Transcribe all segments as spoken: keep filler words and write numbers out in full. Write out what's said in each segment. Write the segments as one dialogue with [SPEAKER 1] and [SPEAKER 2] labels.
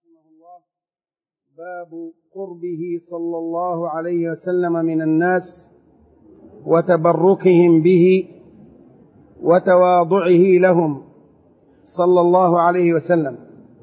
[SPEAKER 1] رحمه الله. باب قربه صلى الله عليه وسلم من الناس وتبركهم به وتواضعه لهم صلى الله عليه وسلم.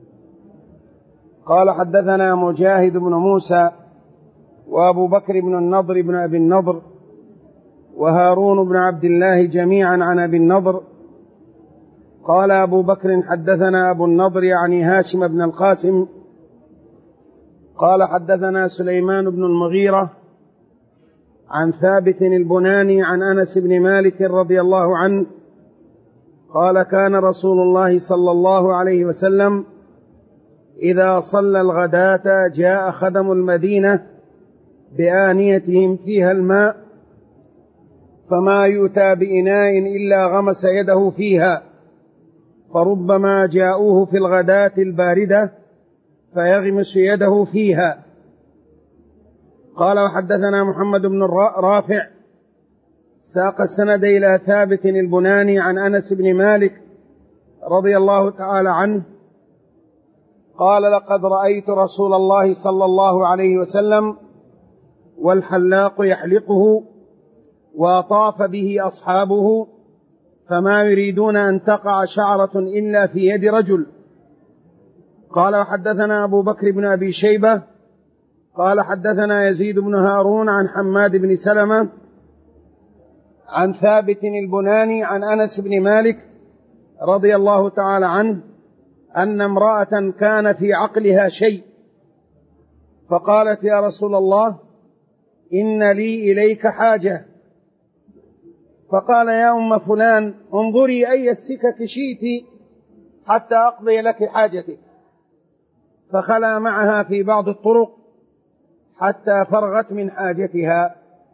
[SPEAKER 1] قال: حدثنا مجاهد بن موسى وأبو بكر بن النضر بن أبي النضر وهارون بن عبد الله جميعا عن أبي النضر. قال أبو بكر: حدثنا أبو النضر يعني هاشم بن القاسم قال: حدثنا سليمان بن المغيرة عن ثابت البناني عن أنس بن مالك رضي الله عنه قال: كان رسول الله صلى الله عليه وسلم إذا صلى الغداة جاء خدم المدينة بآنيتهم فيها الماء، فما يؤتى بإناء إلا غمس يده فيها، فربما جاءوه في الغداة الباردة فيغمس يده فيها. قال: وحدثنا محمد بن رافع ساق السند إلى ثابت البناني عن أنس بن مالك رضي الله تعالى عنه قال: لقد رأيت رسول الله صلى الله عليه وسلم والحلاق يحلقه وطاف به أصحابه، فما يريدون أن تقع شعرة إلا في يد رجل. قال: وحدثنا أبو بكر بن أبي شيبة قال: حدثنا يزيد بن هارون عن حماد بن سلمة عن ثابت البناني عن أنس بن مالك رضي الله تعالى عنه أن امرأة كان في عقلها شيء، فقالت: يا رسول الله، إن لي إليك حاجة. فقال: يا أم فلان، انظري أي السكك شئت حتى أقضي لك حاجتك. فخلا معها في بعض الطرق حتى فرغت من حاجتها.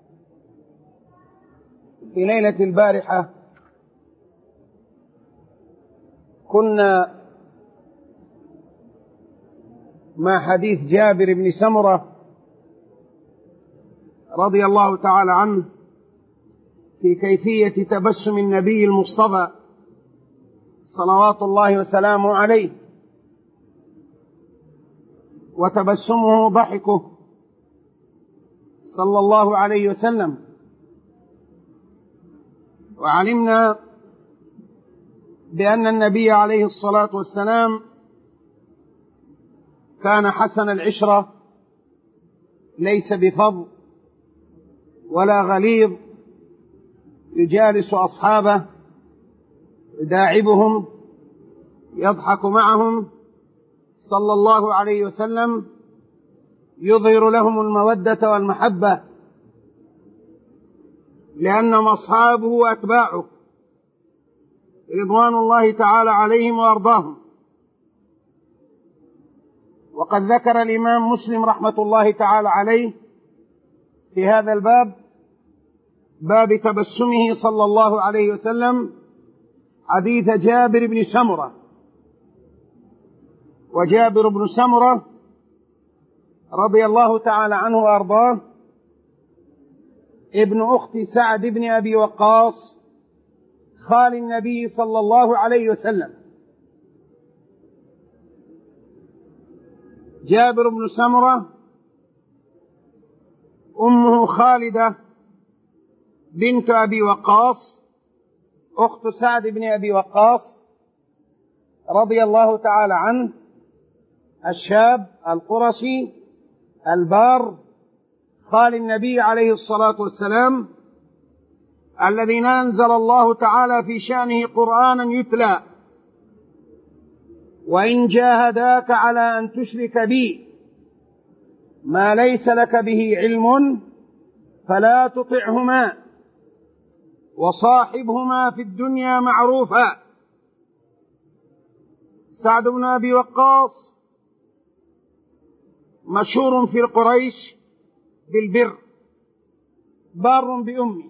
[SPEAKER 1] في ليلة البارحة كنا مع حديث جابر بن سمرة رضي الله تعالى عنه في كيفية تبسم النبي المصطفى صلوات الله وسلامه عليه، وتبسمه ضحكه صلى الله عليه وسلم. وعلمنا بأن النبي عليه الصلاة والسلام كان حسن العشرة، ليس بفظ ولا غليظ، يجالس أصحابه يداعبهم يضحك معهم صلى الله عليه وسلم، يظهر لهم المودة والمحبة لأنهم أصحابه وأتباعه رضوان الله تعالى عليهم وأرضاهم. وقد ذكر الإمام مسلم رحمة الله تعالى عليه في هذا الباب، باب تبسمه صلى الله عليه وسلم، حديث جابر بن سمرة. وجابر بن سمرة رضي الله تعالى عنه وأرضاه ابن أخت سعد بن أبي وقاص خال النبي صلى الله عليه وسلم. جابر بن سمرة أمه خالدة بنت أبي وقاص أخت سعد بن أبي وقاص رضي الله تعالى عنه، الشاب القرشي البار خال النبي عليه الصلاة والسلام، الذي أنزل الله تعالى في شأنه قرآنا يتلى: وإن جاهداك على أن تشرك بي ما ليس لك به علم فلا تطعهما وصاحبهما في الدنيا معروفا. سعد بن أبي وقاص مشهور في القريش بالبر، بار بأمه،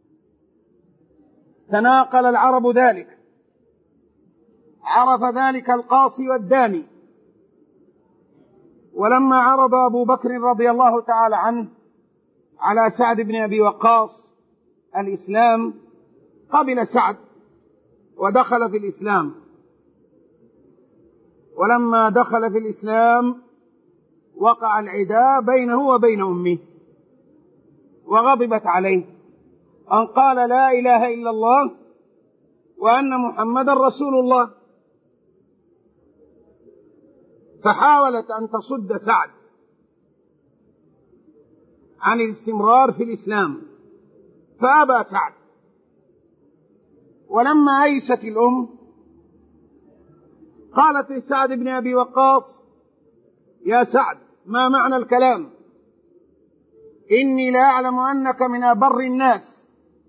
[SPEAKER 1] تناقل العرب ذلك، عرف ذلك القاصي والداني. ولما عرض أبو بكر رضي الله تعالى عنه على سعد بن أبي وقاص الإسلام، قبل سعد ودخل في الإسلام. ولما دخل في الإسلام وقع العداء بينه وبين أمه، وغضبت عليه أن قال لا إله إلا الله وأن محمدا رسول الله، فحاولت أن تصد سعد عن الاستمرار في الإسلام فأبى سعد. ولما أيست الأم قالت لسعد بن أبي وقاص: يا سعد، ما معنى الكلام؟ إني لا أعلم أنك من أبر الناس،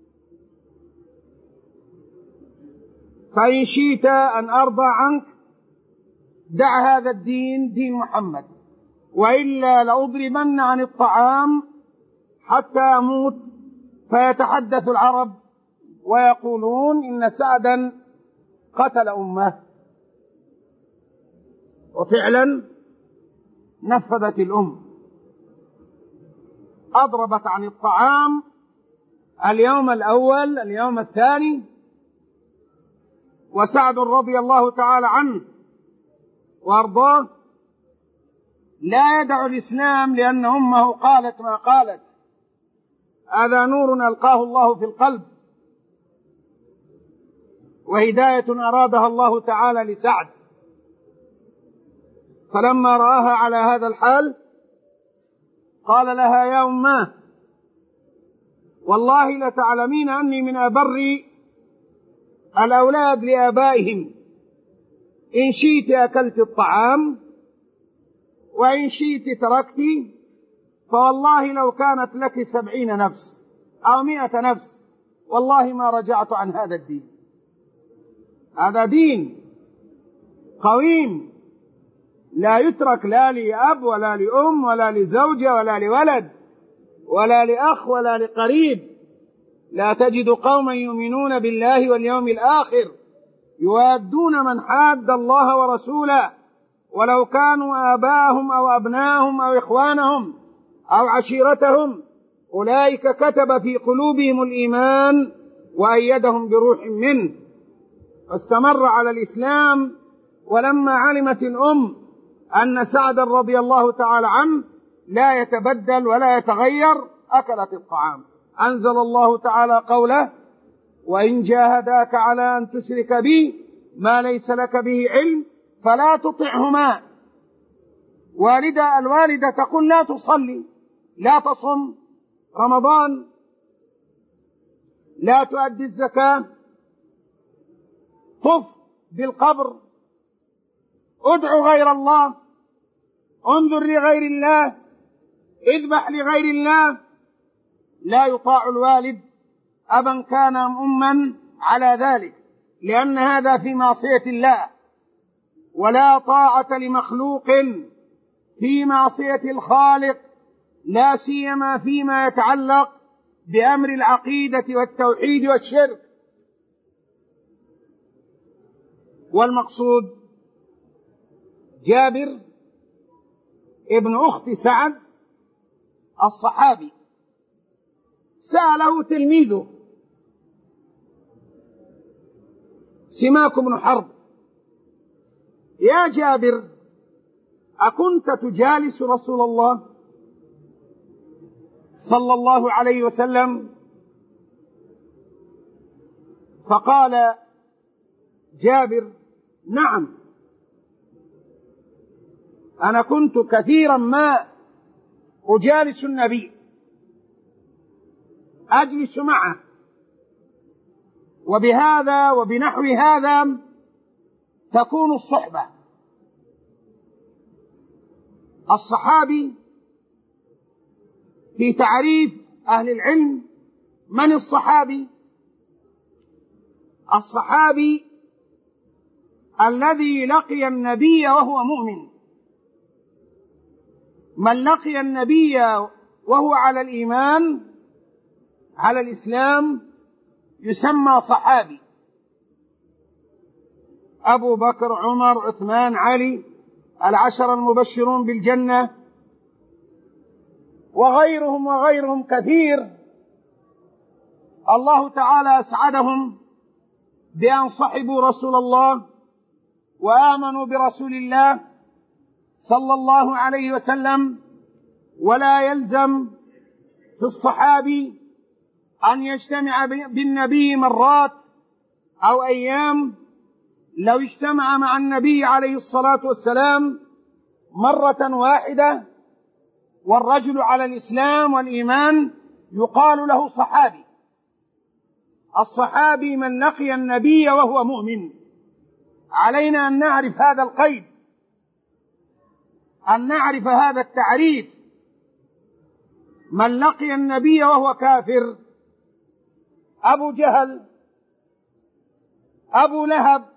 [SPEAKER 1] فإن شئت أن أرضى عنك دع هذا الدين دين محمد، وإلا لأضربن عن الطعام حتى أموت، فيتحدث العرب ويقولون إن سعدا قتل أمه. وفعلا نفذت الأم، أضربت عن الطعام اليوم الأول اليوم الثاني. وسعد رضي الله تعالى عنه وأرضاه لا يدع الإسلام لأن أمه قالت ما قالت، هذا نور ألقاه الله في القلب وهداية أرادها الله تعالى لسعد. فلما رآها على هذا الحال قال لها: يا أماه، والله لتعلمين أني من أبر الأولاد لآبائهم، إن شئت أكلت الطعام وإن شئت تركت، فوالله لو كانت لك سبعين نفس أو مئة نفس والله ما رجعت عن هذا الدين. هذا دين قويم لا يترك لا لأب ولا لأم ولا لزوجة ولا لولد ولا لأخ ولا لقريب. لا تجد قوما يؤمنون بالله واليوم الآخر يوادون من حاد الله ورسوله ولو كانوا آباءهم أو أبناءهم أو إخوانهم أو عشيرتهم، أولئك كتب في قلوبهم الإيمان وأيدهم بروح منه. فاستمر على الإسلام. ولما علمت الأم أن سعدا رضي الله تعالى عنه لا يتبدل ولا يتغير أكلت الطعام. أنزل الله تعالى قوله: وإن جاهداك على أن تشرك بي ما ليس لك به علم فلا تطعهما. والدة الوالدة تقول: لا تصلي، لا تصم رمضان، لا تؤدي الزكاة، طف بالقبر، ادعو غير الله، انظر لغير الله، اذبح لغير الله. لا يطاع الوالد أبا كان أم أما على ذلك، لأن هذا في معصية الله، ولا طاعة لمخلوق في معصية الخالق، لا سيما فيما يتعلق بأمر العقيدة والتوحيد والشرك. والمقصود جابر ابن أخت سعد الصحابي سأله تلميذه سماك بن حرب: يا جابر، أكنت تجالس رسول الله صلى الله عليه وسلم؟ فقال جابر: نعم، أنا كنت كثيرا ما أجالس النبي، أجلس معه، وبهذا وبنحو هذا تكون الصحبة. الصحابي في تعريف أهل العلم: من الصحابي؟ الصحابي الذي لقي النبي وهو مؤمن. من لقي النبي وهو على الإيمان على الإسلام يسمى صحابي. أبو بكر، عمر، عثمان، علي، العشر المبشرون بالجنة، وغيرهم وغيرهم كثير، الله تعالى أسعدهم بأن صحبوا رسول الله وآمنوا برسول الله صلى الله عليه وسلم، ولا يلزم في الصحابي أن يجتمع بالنبي مرات أو أيام. لو اجتمع مع النبي عليه الصلاة والسلام مرة واحدة والرجل على الإسلام والإيمان يقال له صحابي. الصحابي من لقي النبي وهو مؤمن. علينا أن نعرف هذا القيد، أن نعرف هذا التعريف. من لقي النبي وهو كافر: أبو جهل، أبو لهب،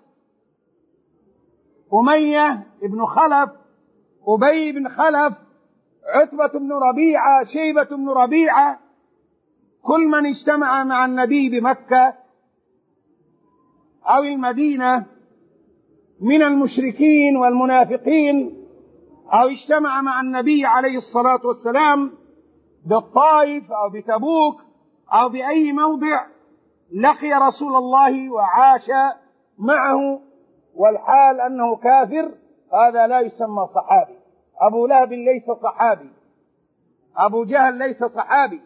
[SPEAKER 1] أمية بن خلف، أبي بن خلف، عتبة بن ربيعة، شيبة بن ربيعة، كل من اجتمع مع النبي بمكة أو المدينة من المشركين والمنافقين، أو اجتمع مع النبي عليه الصلاة والسلام بالطائف أو بتبوك أو بأي موضع، لقي رسول الله وعاش معه والحال أنه كافر، هذا لا يسمى صحابي. أبو لهب ليس صحابي، أبو جهل ليس صحابي،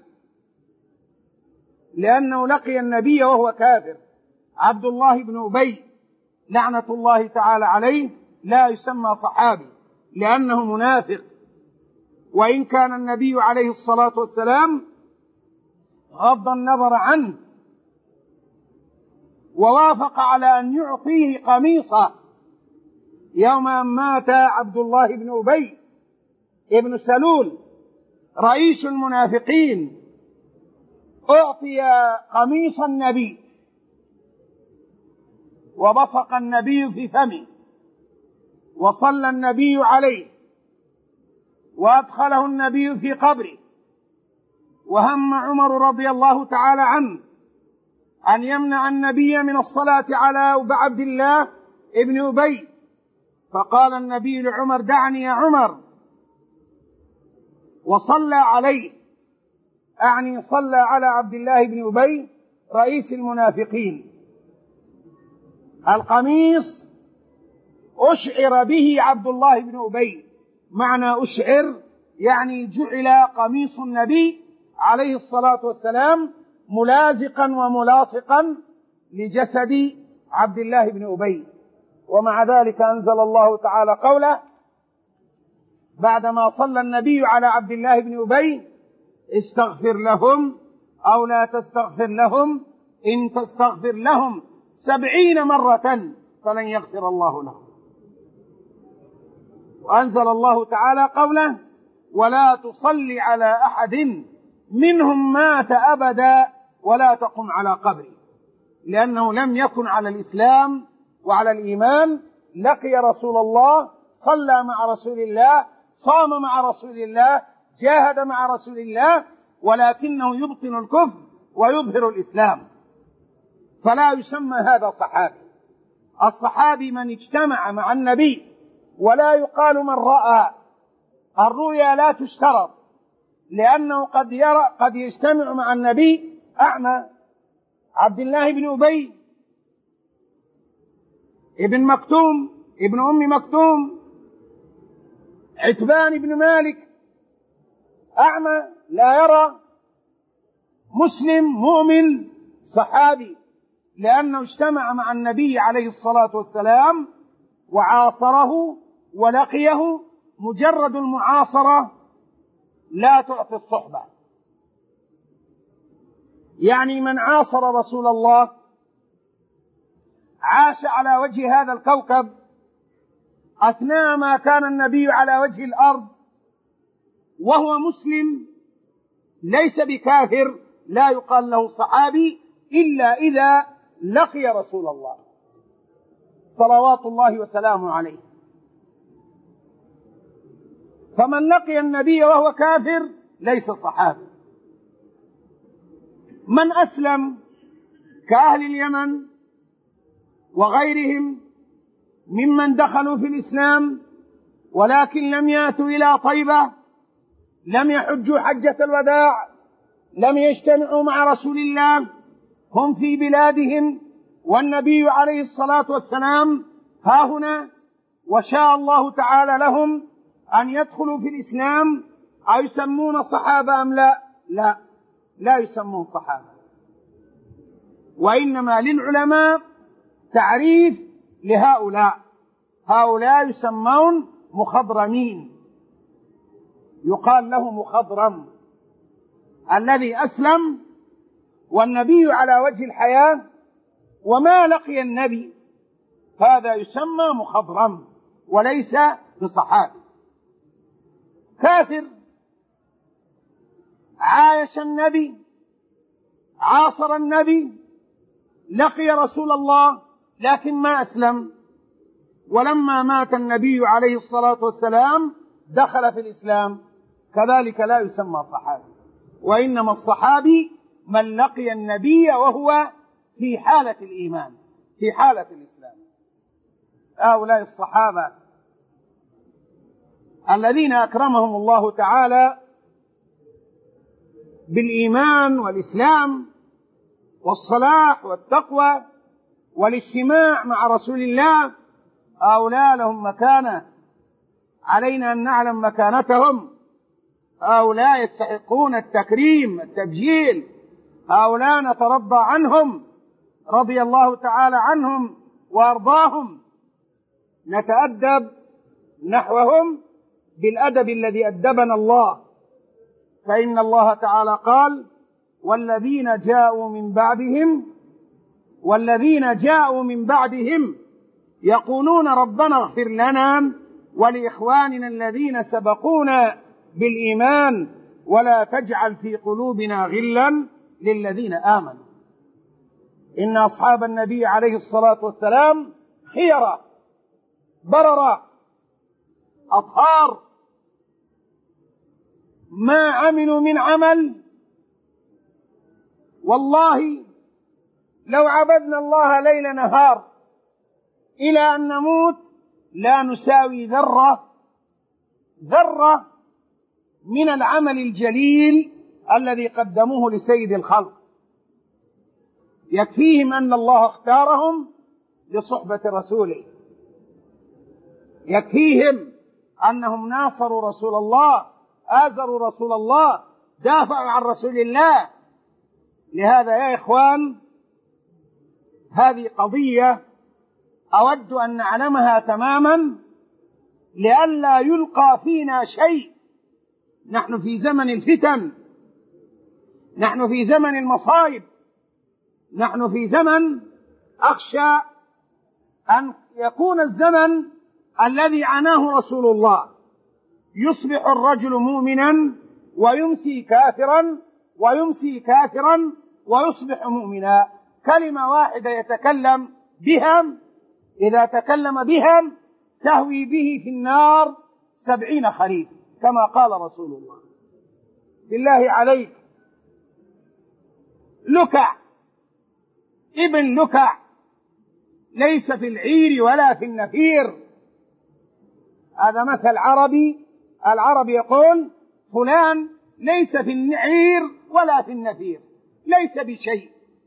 [SPEAKER 1] لأنه لقي النبي وهو كافر. عبد الله بن أبي لعنة الله تعالى عليه لا يسمى صحابي لأنه منافق، وإن كان النبي عليه الصلاة والسلام غض النظر عنه ووافق على أن يعطيه قميصه يوم أن مات عبد الله بن أبي ابن سلول رئيس المنافقين، أعطي قميص النبي وبصق النبي في فمه وصلى النبي عليه وأدخله النبي في قبره. وهم عمر رضي الله تعالى عنه أن يمنع النبي من الصلاة على عبد الله ابن أبي، فقال النبي لعمر: دعني يا عمر، وصلى عليه، أعني صلى على عبد الله بن أبي رئيس المنافقين. القميص أشعر به عبد الله بن أبي، معنى أشعر يعني جعل قميص النبي عليه الصلاة والسلام ملازقا وملاصقا لجسد عبد الله بن أبي. ومع ذلك أنزل الله تعالى قوله بعدما صلى النبي على عبد الله بن أبي: استغفر لهم أو لا تستغفر لهم، إن تستغفر لهم سبعين مرة فلن يغفر الله لهم. وأنزل الله تعالى قوله: ولا تصلي على أحد منهم مات أبدا ولا تقم على قبره، لأنه لم يكن على الإسلام وعلى الإيمان. لقي رسول الله، صلى مع رسول الله، صام مع رسول الله، جاهد مع رسول الله، ولكنه يبطن الكفر ويظهر الإسلام، فلا يسمى هذا صحابي. الصحابي من اجتمع مع النبي، ولا يقال من رأى. الرؤيا لا تشترط، لأنه قد يرى قد يجتمع مع النبي أعمى. عبد الله بن أبي ابن مكتوم ابن أم مكتوم، عتبان بن مالك أعمى لا يرى، مسلم مؤمن صحابي، لأنه اجتمع مع النبي عليه الصلاة والسلام وعاصره ولقيه. مجرد المعاصرة لا تعطي الصحبة، يعني من عاصر رسول الله عاش على وجه هذا الكوكب أثناء ما كان النبي على وجه الأرض وهو مسلم ليس بكافر، لا يقال له صحابي إلا إذا لقي رسول الله صلوات الله وسلامه عليه. فمن لقي النبي وهو كافر ليس صحابي. من أسلم كأهل اليمن وغيرهم ممن دخلوا في الإسلام ولكن لم يأتوا إلى طيبة، لم يحجوا حجة الوداع، لم يجتمعوا مع رسول الله، هم في بلادهم والنبي عليه الصلاة والسلام ها هنا وشاء الله تعالى لهم أن يدخلوا في الإسلام، أيسمون صحابة أم لا؟ لا، لا يسمون صحابة، وإنما للعلماء تعريف لهؤلاء، هؤلاء يسمون مخضرمين، يقال له مخضرم الذي أسلم والنبي على وجه الحياة وما لقي النبي، هذا يسمى مخضرم وليس بصحابي. كافر عايش النبي، عاصر النبي، لقي رسول الله لكن ما أسلم، ولما مات النبي عليه الصلاة والسلام دخل في الإسلام، كذلك لا يسمى صحابي، وإنما الصحابي من لقي النبي وهو في حالة الإيمان، في حالة الإسلام. هؤلاء الصحابة الذين أكرمهم الله تعالى بالإيمان والإسلام والصلاح والتقوى والاجتماع مع رسول الله، هؤلاء لهم مكانة، علينا أن نعلم مكانتهم، هؤلاء يستحقون التكريم التبجيل، هؤلاء نترضى عنهم رضي الله تعالى عنهم وأرضاهم، نتأدب نحوهم بالأدب الذي أدبنا الله، فإن الله تعالى قال: والذين جاءوا من بعدهم والذين جاءوا من بعدهم يقولون ربنا اغفر لنا ولإخواننا الذين سبقونا بالإيمان ولا تجعل في قلوبنا غلا للذين آمنوا. إن أصحاب النبي عليه الصلاة والسلام خيرة بررة أطهار، ما عملوا من عمل والله لو عبدنا الله ليل نهار إلى أن نموت لا نساوي ذرة ذرة من العمل الجليل الذي قدموه لسيد الخلق. يكفيهم أن الله اختارهم لصحبة رسوله، يكفيهم أنهم ناصروا رسول الله، آزروا رسول الله، دافعوا عن رسول الله. لهذا يا إخوان هذه قضية أود أن نعلمها تماما لئلا يلقى فينا شيء. نحن في زمن الفتن، نحن في زمن المصائب، نحن في زمن أخشى أن يكون الزمن الذي عناه رسول الله، يصبح الرجل مؤمنا ويمسي كافرا ويمسي كافرا ويصبح مؤمنا، كلمة واحدة يتكلم بها، إذا تكلم بها تهوي به في النار سبعين خريف كما قال رسول الله. بالله عليك، لكع ابن لكع ليس في العير ولا في النفير، هذا مثل عربي، العرب يقول فلان ليس في العير ولا في النفير، ليس بشيء،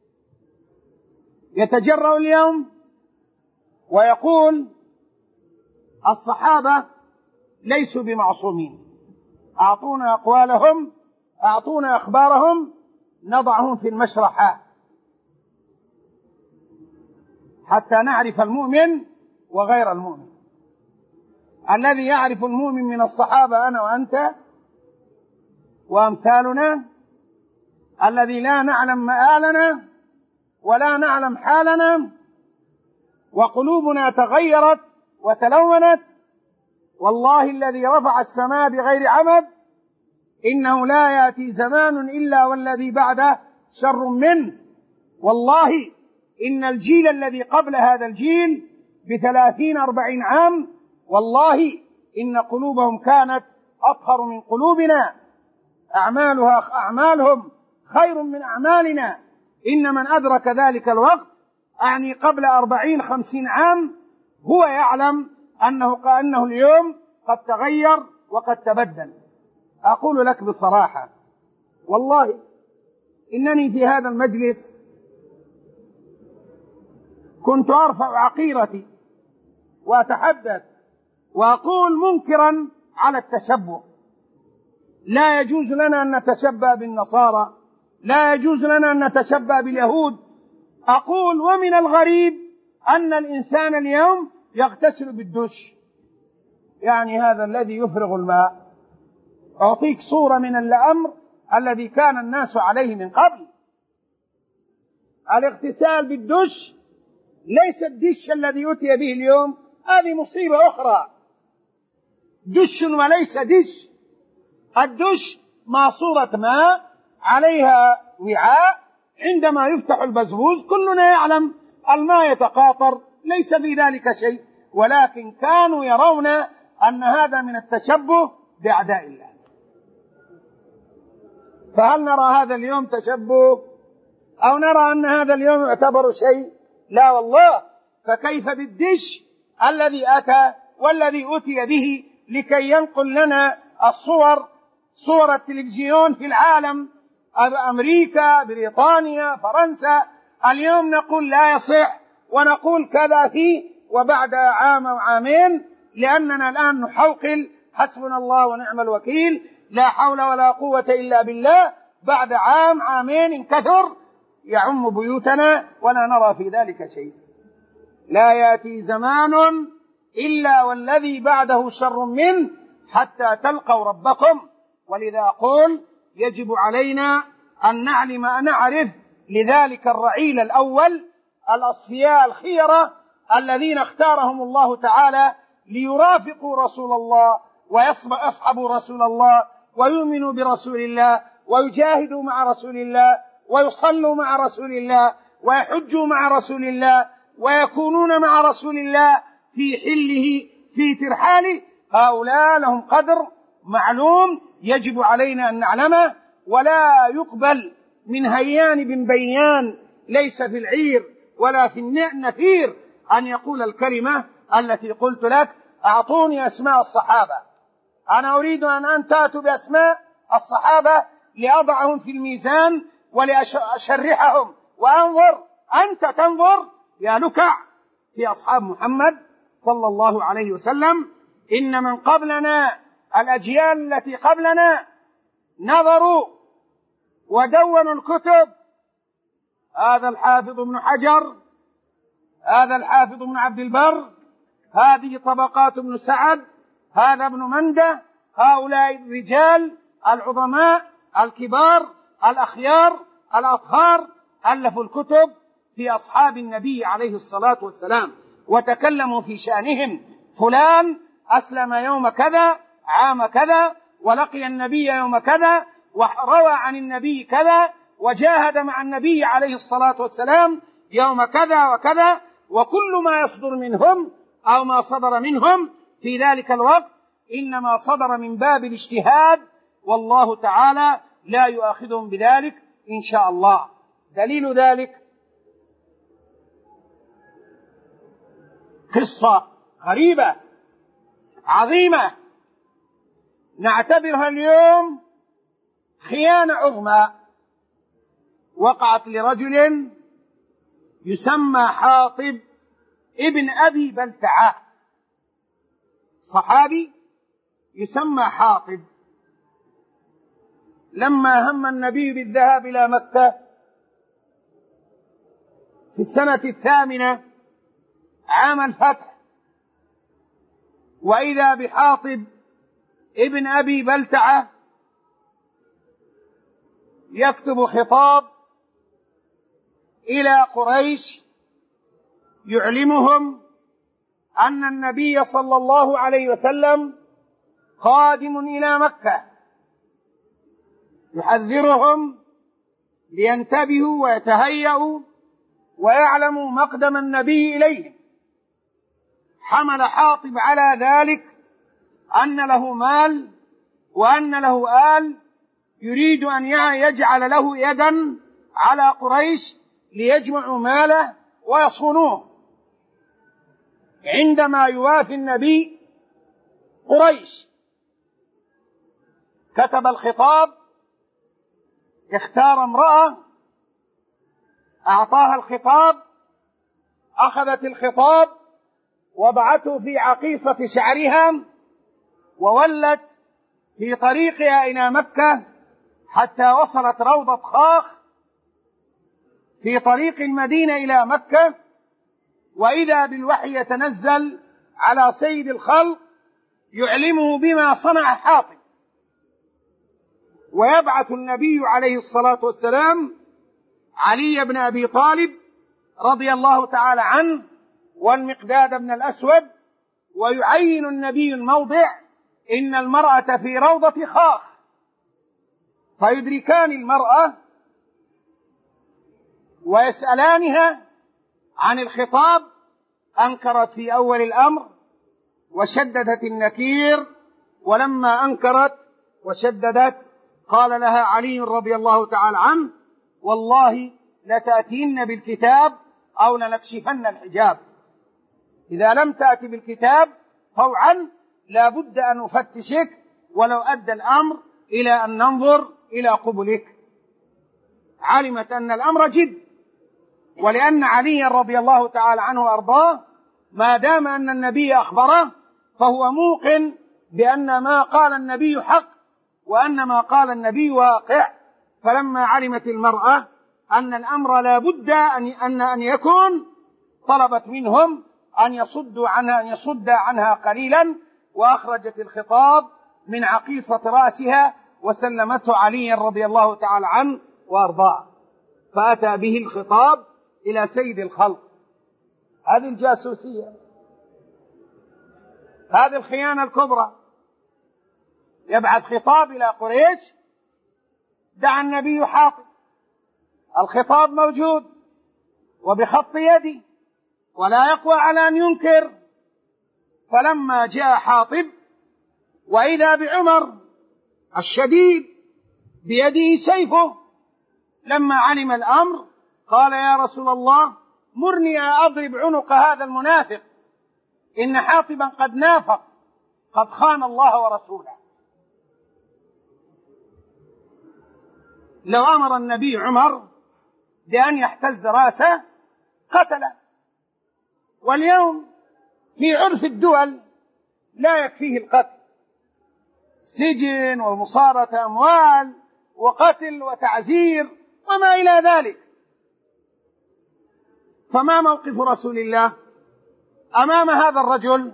[SPEAKER 1] يتجرأ اليوم ويقول الصحابة ليسوا بمعصومين، أعطونا أقوالهم، أعطونا أخبارهم نضعهم في المشرحة حتى نعرف المؤمن وغير المؤمن. الذي يعرف المؤمن من الصحابة أنا وأنت وأمثالنا، الذي لا نعلم مآلنا ولا نعلم حالنا وقلوبنا تغيرت وتلونت، والله الذي رفع السماء بغير عمد إنه لا يأتي زمان إلا والذي بعده شر منه. والله إن الجيل الذي قبل هذا الجيل بثلاثين أربعين عام والله إن قلوبهم كانت أطهر من قلوبنا، أعمالها أعمالهم خير من أعمالنا. إن من أدرك ذلك الوقت أعني قبل أربعين خمسين عام هو يعلم أنه كأنه اليوم قد تغير وقد تبدل. أقول لك بصراحة والله إنني في هذا المجلس كنت أرفع عقيرتي وأتحدث وأقول منكرا على التشبه. لا يجوز لنا أن نتشبه بالنصارى، لا يجوز لنا أن نتشبه باليهود. أقول ومن الغريب أن الإنسان اليوم يغتسل بالدش، يعني هذا الذي يفرغ الماء. أعطيك صورة من الأمر الذي كان الناس عليه من قبل. الاغتسال بالدش ليس الدش الذي يؤتي به اليوم، هذه مصيبة أخرى. دش وليس دش. الدش ماسورة ماء عليها وعاء، عندما يفتح البزبوز كلنا يعلم الماء يتقاطر، ليس في ذلك شيء، ولكن كانوا يرون أن هذا من التشبه بأعداء الله. فهل نرى هذا اليوم تشبه أو نرى أن هذا اليوم يعتبر شيء؟ لا والله. فكيف بالدش الذي أتى والذي أتي به لكي ينقل لنا الصور، صور التلفزيون في العالم، أمريكا، بريطانيا، فرنسا، اليوم نقول لا يصح ونقول كذا فيه، وبعد عام أو عامين لأننا الآن نحوقل حسبنا الله ونعم الوكيل، لا حول ولا قوة إلا بالله، بعد عام عامين انكثر يعم بيوتنا ولا نرى في ذلك شيء. لا يأتي زمان إلا والذي بعده شر منه حتى تلقوا ربكم. ولذا أقول يجب علينا أن نعلم أن نعرف لذلك الرعيل الأول، الأصفياء الخيرة الذين اختارهم الله تعالى ليرافقوا رسول الله ويصحبوا رسول الله ويؤمنوا برسول الله ويجاهدوا مع رسول الله ويصلوا مع رسول الله ويحجوا مع رسول الله ويكونون مع رسول الله في حله في ترحاله. هؤلاء لهم قدر معلوم يجب علينا أن نعلمه، ولا يقبل من هيان بن بيان ليس في العير ولا في النفير أن يقول الكلمة التي قلت لك أعطوني أسماء الصحابة. أنا أريد أن أن تأتوا بأسماء الصحابة لأضعهم في الميزان ولأشرحهم وأنظر. أنت تنظر يا لكع في أصحاب محمد صلى الله عليه وسلم. إن من قبلنا الأجيال التي قبلنا نظروا ودونوا الكتب، هذا الحافظ ابن حجر، هذا الحافظ ابن عبد البر، هذه طبقات ابن سعد، هذا ابن منده، هؤلاء الرجال العظماء الكبار الأخيار الأطهار ألفوا الكتب في أصحاب النبي عليه الصلاة والسلام وتكلموا في شأنهم. فلان أسلم يوم كذا عام كذا ولقي النبي يوم كذا وروى عن النبي كذا وجاهد مع النبي عليه الصلاة والسلام يوم كذا وكذا، وكل ما يصدر منهم أو ما صدر منهم في ذلك الوقت إنما صدر من باب الاجتهاد، والله تعالى لا يؤاخذهم بذلك إن شاء الله. دليل ذلك قصة غريبة عظيمة نعتبرها اليوم خيانة عظمى، وقعت لرجل يسمى حاطب ابن أبي بلتعة، صحابي يسمى حاطب. لما هم النبي بالذهاب إلى مكة في السنة الثامنة عام الفتح، وإذا بحاطب ابن أبي بلتعة يكتب خطاب إلى قريش يعلمهم أن النبي صلى الله عليه وسلم قادم إلى مكة، يحذرهم لينتبهوا ويتهيأوا ويعلموا مقدم النبي إليهم. حمل حاطب على ذلك أن له مال وأن له آل، يريد أن يجعل له يدا على قريش ليجمعوا ماله ويصونوه. عندما يوافي النبي قريش كتب الخطاب، اختار امرأة أعطاها الخطاب، أخذت الخطاب وضعته في عقيصة شعرها وولت في طريقها إلى مكة حتى وصلت روضة خاخ في طريق المدينة إلى مكة، وإذا بالوحي يتنزل على سيد الخلق يعلمه بما صنع حاطب، ويبعث النبي عليه الصلاة والسلام علي بن أبي طالب رضي الله تعالى عنه والمقداد بن الأسود، ويعين النبي الموضع إن المرأة في روضة خاخ، فيدركان المرأة ويسألانها عن الخطاب. أنكرت في أول الأمر وشددت النكير، ولما أنكرت وشددت قال لها علي رضي الله تعالى عنه: والله لتأتين بالكتاب أو لنكشفن الحجاب، إذا لم تأتي بالكتاب طوعا لا بد أن نفتشك ولو أدى الأمر إلى أن ننظر إلى قبلك. علمت أن الأمر جد، ولأن علي رضي الله تعالى عنه وأرضاه ما دام أن النبي أخبره فهو موقن بأن ما قال النبي حق وأن ما قال النبي واقع. فلما علمت المرأة أن الأمر لا بد أن أن يكون، طلبت منهم أن يصدوا عنها أن يصد عنها قليلا، وأخرجت الخطاب من عقيصة رأسها وسلمته علي رضي الله تعالى عنه وأرضاه، فأتى به الخطاب إلى سيد الخلق. هذه الجاسوسية، هذه الخيانة الكبرى. يبعث خطاب إلى قريش: دعا النبي حاطب، الخطاب موجود وبخط يدي ولا يقوى على أن ينكر. فلما جاء حاطب وإذا بعمر الشديد بيده سيفه، لما علم الأمر قال: يا رسول الله مرني أضرب عنق هذا المنافق، إن حاطبا قد نافق، قد خان الله ورسوله. لو أمر النبي عمر بأن يحتز رأسه قتله، واليوم في عرف الدول لا يكفيه القتل، سجن ومصارة أموال وقتل وتعزير وما إلى ذلك. فما موقف رسول الله أمام هذا الرجل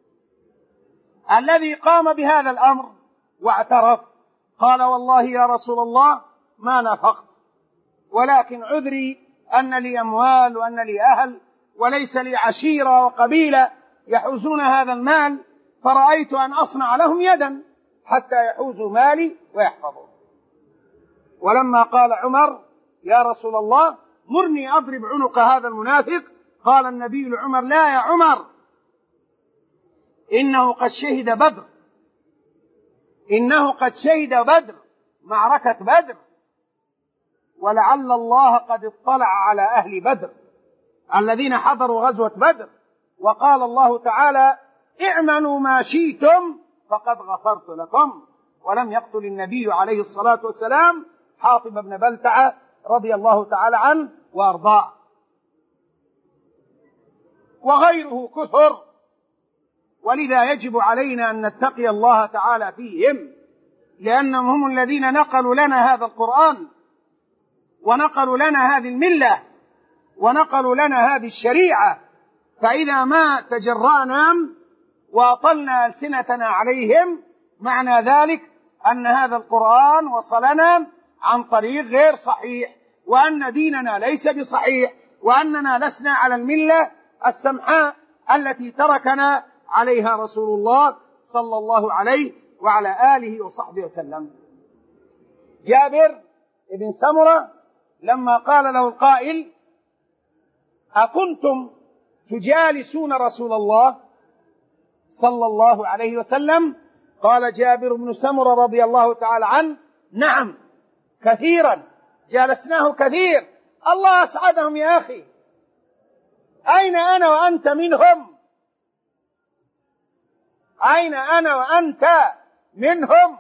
[SPEAKER 1] الذي قام بهذا الأمر واعترف؟ قال: والله يا رسول الله ما نافقت، ولكن عذري أن لي أموال وأن لي أهل وليس لي عشيرة وقبيلة يحوزون هذا المال، فرأيت أن أصنع لهم يدا حتى يحوزوا مالي ويحفظوه. ولما قال عمر: يا رسول الله مرني أضرب عنق هذا المنافق، قال النبي لعمر: لا يا عمر، إنه قد شهد بدر، إنه قد شهد بدر، معركة بدر، ولعل الله قد اطلع على أهل بدر الذين حضروا غزوة بدر، وقال الله تعالى: اعملوا ما شئتم فقد غفرت لكم. ولم يقتل النبي عليه الصلاة والسلام حاطب بن بلتعة رضي الله تعالى عنه وأرضاه. وغيره كثر، ولذا يجب علينا أن نتقي الله تعالى فيهم، لأنهم هم الذين نقلوا لنا هذا القرآن، ونقلوا لنا هذه الملة، ونقلوا لنا هذه الشريعة. فإذا ما تجرأنا وأطلنا ألسنتنا عليهم معنى ذلك أن هذا القرآن وصلنا عن طريق غير صحيح، وأن ديننا ليس بصحيح، وأننا لسنا على الملة السمحاء التي تركنا عليها رسول الله صلى الله عليه وعلى آله وصحبه وسلم. جابر بن سمرة لما قال له القائل: أكنتم تجالسون رسول الله صلى الله عليه وسلم؟ قال جابر بن سمرة رضي الله تعالى عنه: نعم كثيرا، جالسناه كثير. الله أسعدهم يا أخي، أين أنا وأنت منهم؟ أين أنا وأنت منهم؟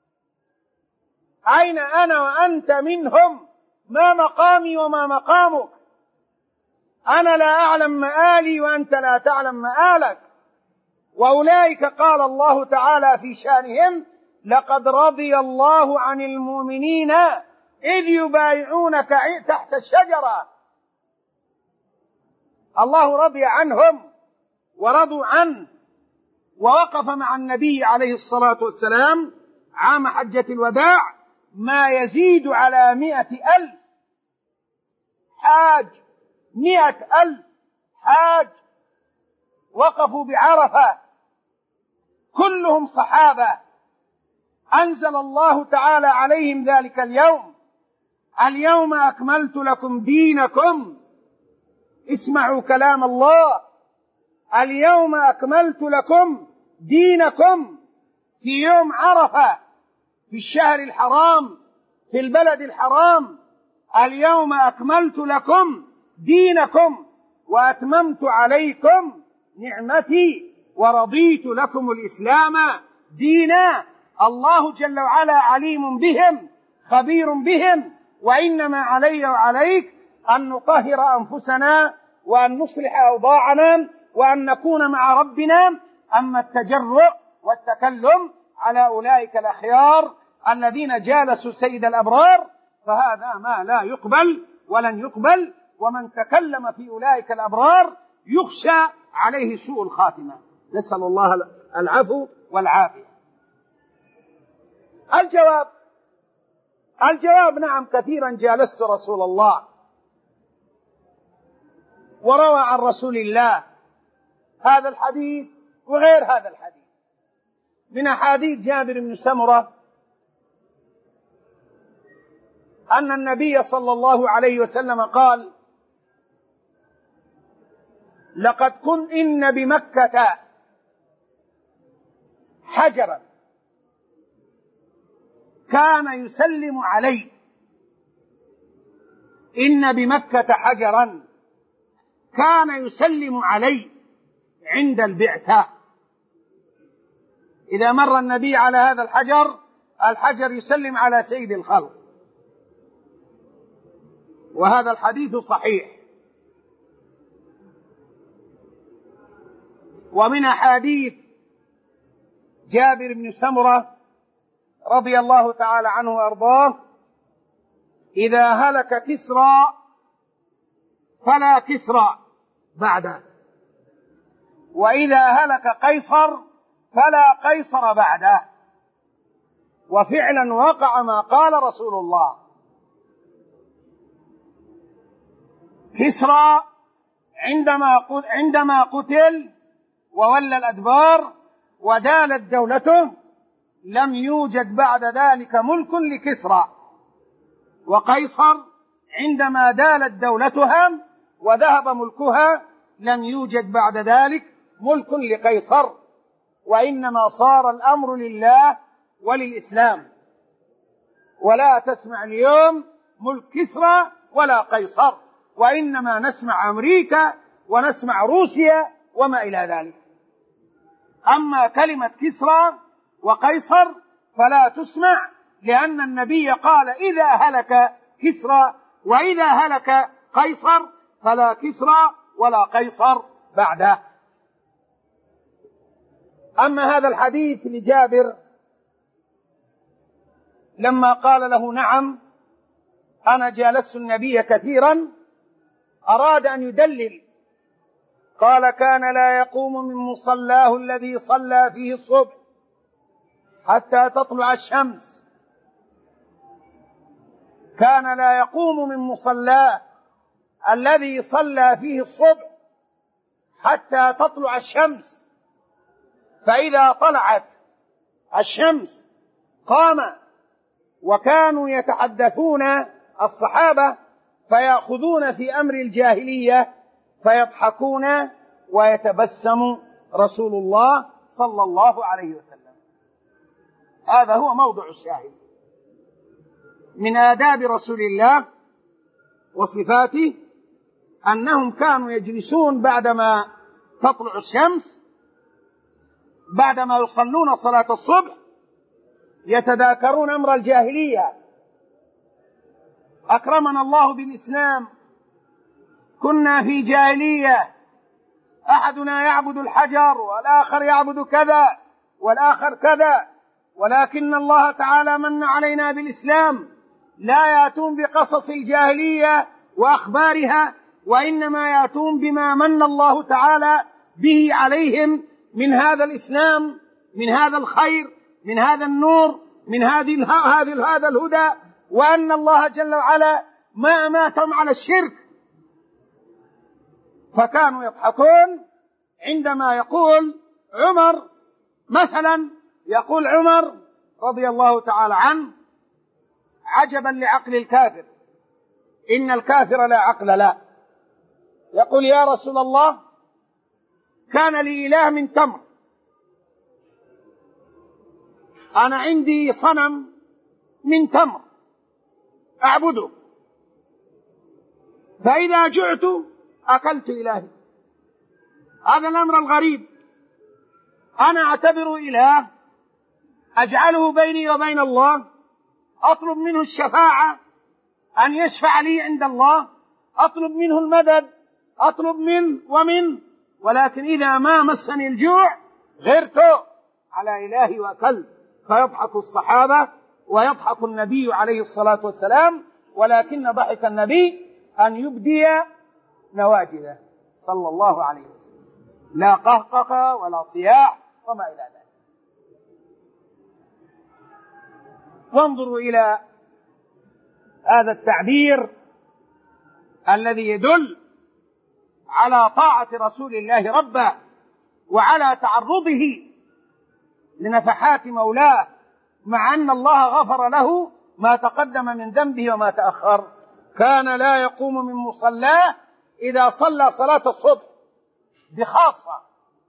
[SPEAKER 1] أين أنا وأنت منهم؟ ما مقامي وما مقامك؟ أنا لا أعلم مآلي وأنت لا تعلم مآلك. وأولئك قال الله تعالى في شأنهم: لقد رضي الله عن المؤمنين إذ يبايعونك تحت الشجرة. الله رضي عنهم ورضوا عنه، ووقف مع النبي عليه الصلاة والسلام عام حجة الوداع ما يزيد على مئة ألف حاج، مئة ألف حاج وقفوا بعرفة، كلهم صحابة. أنزل الله تعالى عليهم ذلك اليوم: اليوم أكملت لكم دينكم. اسمعوا كلام الله: اليوم أكملت لكم دينكم، في يوم عرفة، في الشهر الحرام، في البلد الحرام. اليوم أكملت لكم دينكم وأتممت عليكم نعمتي ورضيت لكم الإسلام دينا. الله جل وعلا عليم بهم خبير بهم، وإنما علي وعليك أن نطهر أنفسنا وأن نصلح أوضاعنا وأن نكون مع ربنا. أما التجرؤ والتكلم على أولئك الأخيار الذين جالسوا سيد الأبرار فهذا ما لا يقبل ولن يقبل، ومن تكلم في أولئك الأبرار يخشى عليه سوء الخاتمة، نسأل الله العفو والعافية. الجواب الجواب نعم، كثيرا جالست رسول الله وروى عن رسول الله هذا الحديث وغير هذا الحديث. من أحاديث جابر بن سمرة أن النبي صلى الله عليه وسلم قال: لقد كن إن بمكة حجرا كان يسلم علي. إن بمكة حجرا كان يسلم علي عند البعثة. إذا مر النبي على هذا الحجر، الحجر يسلم على سيد الخلق، وهذا الحديث صحيح. ومن أحاديث جابر بن سمرة رضي الله تعالى عنه وأرضاه: إذا هلك كسرى فلا كسرى بعده، وإذا هلك قيصر فلا قيصر بعده. وفعلا وقع ما قال رسول الله. كسرى عندما عندما قتل وولى الأدبار ودالت دولته لم يوجد بعد ذلك ملك لكسرى، وقيصر عندما دالت دولتها وذهب ملكها لم يوجد بعد ذلك ملك لقيصر، وإنما صار الأمر لله وللإسلام. ولا تسمع اليوم ملك كسرى ولا قيصر، وإنما نسمع أمريكا ونسمع روسيا وما إلى ذلك. أما كلمة كسرى وقيصر فلا تسمع، لأن النبي قال: إذا هلك كسرى وإذا هلك قيصر فلا كسرى ولا قيصر بعده. أما هذا الحديث لجابر لما قال له: نعم أنا جالست النبي كثيرا، أراد أن يدلل، قال: كان لا يقوم من مصلاه الذي صلى فيه الصبح حتى تطلع الشمس. كان لا يقوم من مصلاه الذي صلى فيه الصبح حتى تطلع الشمس، فإذا طلعت الشمس قام. وكانوا يتحدثون الصحابة فيأخذون في أمر الجاهلية فيضحكون ويتبسم رسول الله صلى الله عليه وسلم. هذا هو موضع الشاهد من آداب رسول الله وصفاته، أنهم كانوا يجلسون بعدما تطلع الشمس، بعدما يصلون صلاة الصبح، يتذاكرون أمر الجاهلية. أكرمنا الله بالإسلام كنا في جاهلية، أحدنا يعبد الحجر والآخر يعبد كذا والآخر كذا، ولكن الله تعالى من علينا بالإسلام، لا يأتون بقصص الجاهلية وأخبارها، وإنما يأتون بما من الله تعالى به عليهم من هذا الإسلام، من هذا الخير، من هذا النور، من هذه هذا الهدى، وأن الله جل وعلا ما أماتهم على الشرك. فكانوا يضحكون عندما يقول عمر مثلا، يقول عمر رضي الله تعالى عنه: عجبا لعقل الكافر، إن الكافر لا عقل له. يقول: يا رسول الله، كان لي إله من تمر، أنا عندي صنم من تمر أعبده، فإذا جعت أكلت إلهي. هذا الأمر الغريب، أنا أعتبر إله أجعله بيني وبين الله، أطلب منه الشفاعة أن يشفع لي عند الله، أطلب منه المدد، أطلب من ومن، ولكن إذا ما مسني الجوع غرت على إلهي وأكلت. فيضحك الصحابة ويضحك النبي عليه الصلاة والسلام، ولكن ضحك النبي أن يبدي نواجذه صلى الله عليه وسلم، لا قهقه ولا صياح وما إلى ذلك. وانظروا إلى هذا التعبير الذي يدل على طاعة رسول الله ربه، وعلى تعرضه لنفحات مولاه، مع أن الله غفر له ما تقدم من ذنبه وما تأخر. كان لا يقوم من مصلاه إذا صلى صلاة الصبح بخاصة،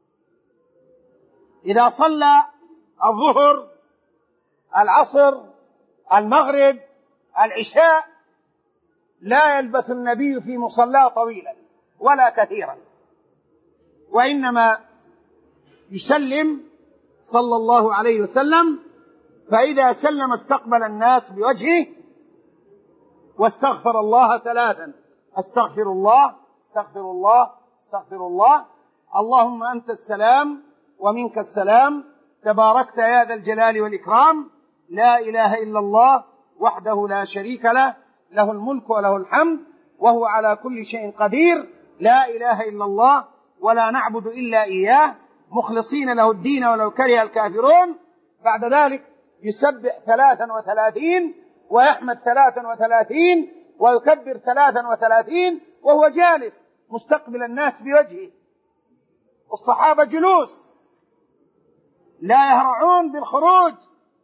[SPEAKER 1] إذا صلى الظهر، العصر، المغرب، العشاء، لا يلبث النبي في مصلاه طويلا ولا كثيرا، وإنما يسلم صلى الله عليه وسلم، فإذا سلم استقبل الناس بوجهه واستغفر الله ثلاثا: استغفر الله، استغفر الله، استغفر الله، اللهم أنت السلام ومنك السلام، تباركت يا ذا الجلال والإكرام، لا إله إلا الله وحده لا شريك له، له الملك وله الحمد وهو على كل شيء قدير، لا إله إلا الله ولا نعبد إلا إياه مخلصين له الدين ولو كره الكافرون. بعد ذلك يسبح ثلاثا وثلاثين ويحمد ثلاثا وثلاثين ويكبر ثلاثا وثلاثين وهو جالس مستقبل الناس بوجهه، والصحابة جلوس لا يهرعون بالخروج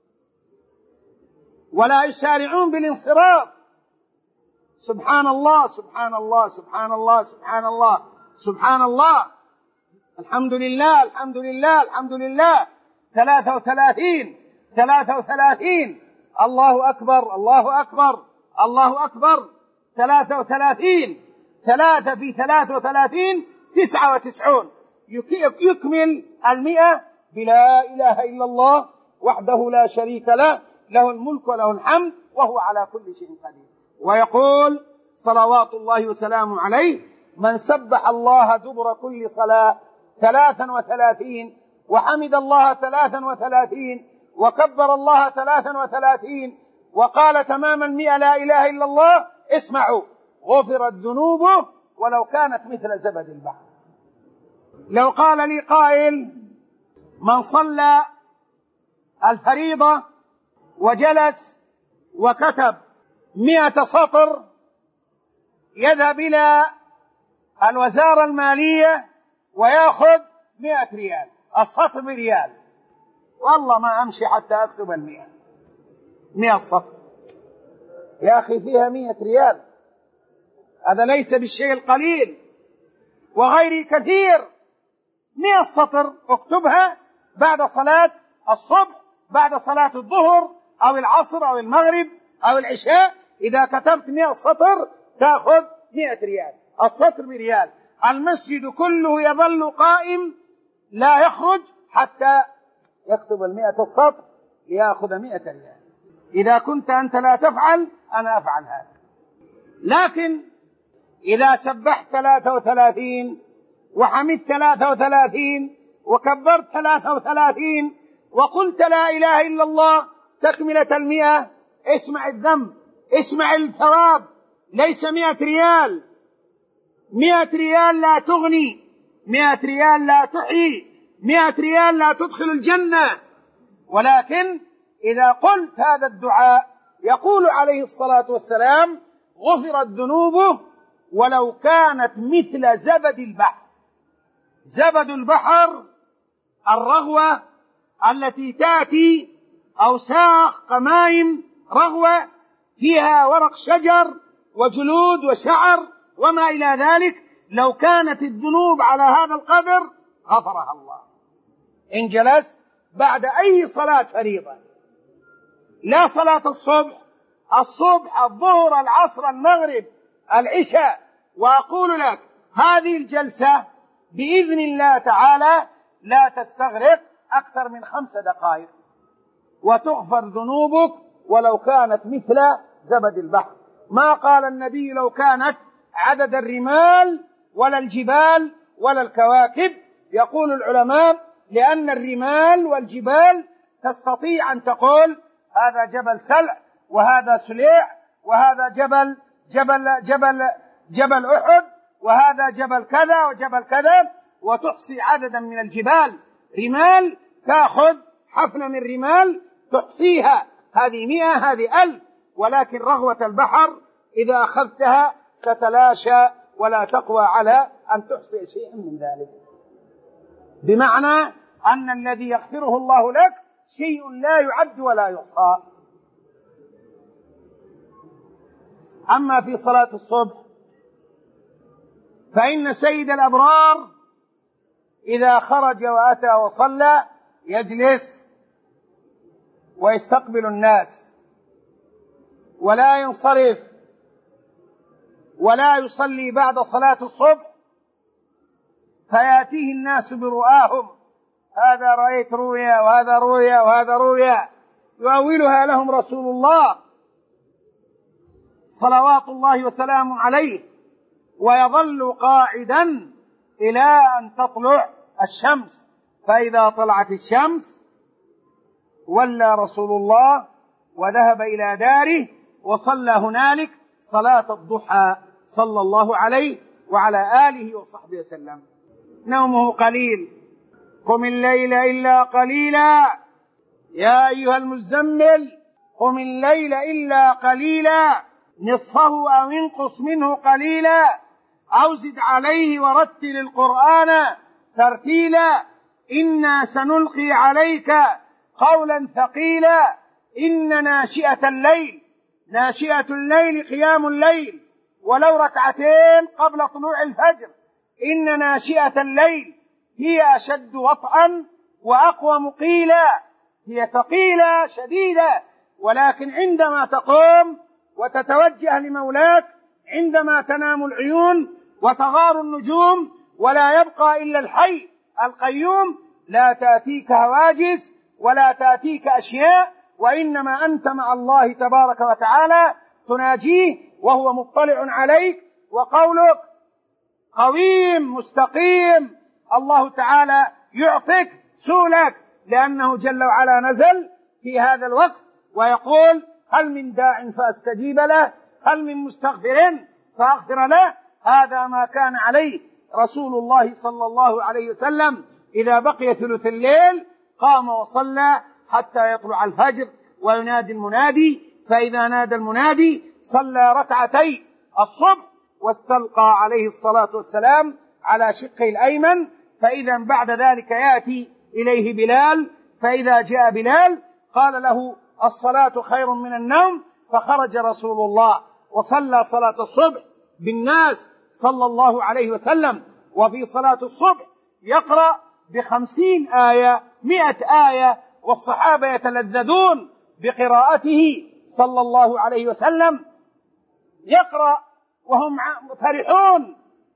[SPEAKER 1] ولا يسارعون بالانصراف. سبحان الله، سبحان الله، سبحان الله، سبحان الله، سبحان الله، الحمد لله، الحمد لله، الحمد لله، ثلاثة وثلاثين، ثلاثة وثلاثين، الله أكبر، الله أكبر، الله أكبر، ثلاثة وثلاثين، ثلاثة في ثلاثة وثلاثين تسعة وتسعون، يكمل المئة بلا إله إلا الله وحده لا شريك له، له الملك وله الحمد وهو على كل شيء قدير. ويقول صلوات الله وسلامه عليه: من سبح الله دبر كل صلاة ثلاثا وثلاثين، وحمد الله ثلاثا وثلاثين، وكبر الله ثلاثا وثلاثين، وقال تمام المئة لا إله إلا الله، اسمعوا: غفرت ذنوبه ولو كانت مثل زبد البحر. لو قال لي قائل: من صلى الفريضة وجلس وكتب مئة سطر يذهب إلى الوزارة المالية ويأخذ مئة ريال، السطر بريال، والله ما أمشي حتى أكتب المئة، مئة سطر يا أخي فيها مئة ريال، هذا ليس بالشيء القليل، وغيري كثير. مئة سطر اكتبها بعد صلاة الصبح، بعد صلاة الظهر أو العصر أو المغرب أو العشاء، إذا كتبت مئة سطر تأخذ مئة ريال، السطر بريال. المسجد كله يظل قائم لا يخرج حتى يكتب المئة السطر ليأخذ مئة ريال. إذا كنت أنت لا تفعل أنا أفعل هذا. لكن إذا سبحت ثلاثة وثلاثين وحمدت ثلاثة وثلاثين وكبرت ثلاثة وثلاثين وقلت لا إله إلا الله تكملة المئة، اسمع الذنب، اسمع الثواب، ليس مئة ريال. مئة ريال لا تغني، مئة ريال لا تحيي، مئة ريال لا تدخل الجنة. ولكن إذا قلت هذا الدعاء يقول عليه الصلاة والسلام: غفرت ذنوبه ولو كانت مثل زبد البحر. زبد البحر الرغوة التي تأتي أوساخ قمايم رغوة فيها ورق شجر وجلود وشعر وما إلى ذلك، لو كانت الذنوب على هذا القدر غفرها الله. إن جلست بعد أي صلاة فريضة، لا صلاة الصبح، الصبح الظهر العصر المغرب العشاء، وأقول لك هذه الجلسة بإذن الله تعالى لا تستغرق أكثر من خمس دقائق وتغفر ذنوبك ولو كانت مثل زبد البحر. ما قال النبي لو كانت عدد الرمال ولا الجبال ولا الكواكب. يقول العلماء لأن الرمال والجبال تستطيع أن تقول هذا جبل سلع وهذا سليع وهذا جبل جبل جبل جبل أحد وهذا جبل كذا وجبل كذا، وتحصي عددا من الجبال. رمال تأخذ حفنة من رمال تحصيها، هذه مئة هذه ألف. ولكن رغوة البحر إذا أخذتها تتلاشى ولا تقوى على أن تحصي شيئا من ذلك، بمعنى أن الذي يغفره الله لك شيء لا يعد ولا يحصى. أما في صلاة الصبح فإن سيد الأبرار إذا خرج وأتى وصلى يجلس ويستقبل الناس ولا ينصرف ولا يصلي بعد صلاة الصبح فيأتيه الناس برؤاهم: هذا رأيت رؤيا وهذا رؤيا وهذا رؤيا، يؤولها لهم رسول الله صلوات الله وسلامه عليه، ويظل قاعدا إلى أن تطلع الشمس. فإذا طلعت الشمس ولى رسول الله وذهب إلى داره وصلى هنالك صلاة الضحى صلى الله عليه وعلى آله وصحبه وسلم. نومه قليل، قم الليل إلا قليلا، يا أيها المزمل قم الليل إلا قليلا، نصفه أو انقص منه قليلا أو زد عليه ورتل القرآن ترتيلا، إنا سنلقي عليك قولا ثقيلا، إن ناشئة الليل ناشئة الليل قيام الليل ولو ركعتين قبل طلوع الفجر، إن ناشئة الليل هي أشد وطئا وأقوم قيلا، هي ثقيلة شديدة، ولكن عندما تقوم وتتوجه لمولاك، عندما تنام العيون وتغار النجوم ولا يبقى إلا الحي القيوم، لا تأتيك هواجس ولا تأتيك أشياء، وإنما أنت مع الله تبارك وتعالى تناجيه وهو مطلع عليك، وقولك قويم مستقيم. الله تعالى يعطيك سؤلك لأنه جل وعلا نزل في هذا الوقت ويقول: هل من داع فأستجيب له، هل من مستغفر فأغفر له. هذا ما كان عليه رسول الله صلى الله عليه وسلم، إذا بقي ثلث الليل قام وصلى حتى يطلع الفجر وينادي المنادي، فإذا نادى المنادي صلى ركعتي الصبح واستلقى عليه الصلاة والسلام على شقه الأيمن، فإذا بعد ذلك يأتي إليه بلال، فإذا جاء بلال قال له: الصلاة خير من النوم، فخرج رسول الله وصلى صلاة الصبح بالناس صلى الله عليه وسلم. وفي صلاة الصبح يقرأ بخمسين آية مئة آية، والصحابة يتلذذون بقراءته صلى الله عليه وسلم، يقرأ وهم فرحون.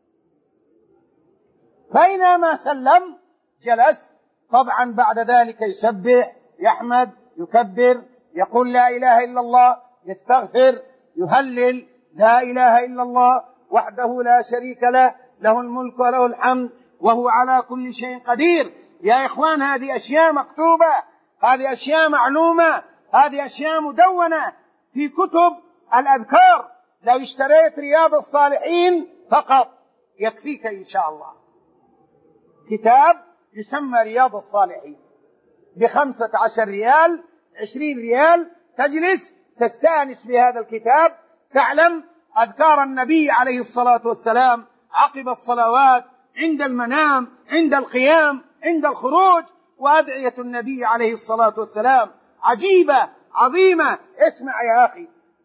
[SPEAKER 1] فإنما سلم جلس، طبعا بعد ذلك يسبح يحمد يكبر يقول لا إله إلا الله، يستغفر يهلل لا إله إلا الله وحده لا شريك له، له الملك وله الحمد وهو على كل شيء قدير. يا إخوان، هذه أشياء مكتوبة، هذه أشياء معلومة، هذه أشياء مدونة في كتب الأذكار. لو اشتريت رياض الصالحين فقط يكفيك إن شاء الله كتاب يسمى رياض الصالحين بخمسة عشر ريال، عشرين ريال، تجلس تستأنس بهذا الكتاب، تعلم أذكار النبي عليه الصلاة والسلام عقب الصلوات، عند المنام، عند القيام، عند الخروج، وأدعية النبي عليه الصلاة والسلام عجيبة عظيمة. اسمع يا أخي،